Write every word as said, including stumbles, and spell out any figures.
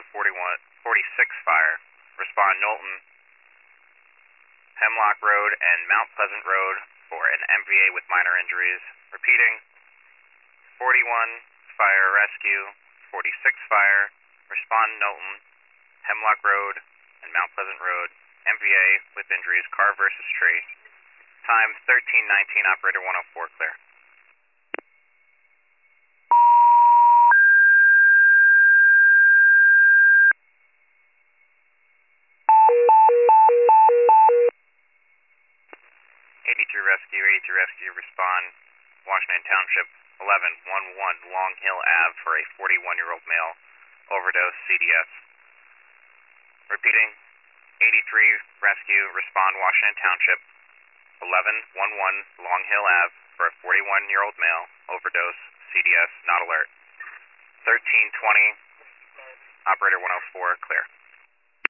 forty-one, forty-six fire. Respond Knowlton, Hemlock Road, and Mount Pleasant Road for an M V A with minor injuries. Repeating, forty-one fire rescue, forty-six fire. Respond Knowlton, Hemlock Road, and Mount Pleasant Road. M V A with injuries, car versus tree. Time thirteen nineteen, operator one oh four, clear. eighty-three Rescue, eighty-three Rescue, respond Washington Township, eleven one one Long Hill Avenue for a forty-one-year-old male, overdose, C D S. Repeating, eighty-three Rescue, respond Washington Township, eleven one one Long Hill Avenue for a forty-one-year-old male, overdose, C D S, not alert. thirteen twenty, operator one oh four, clear.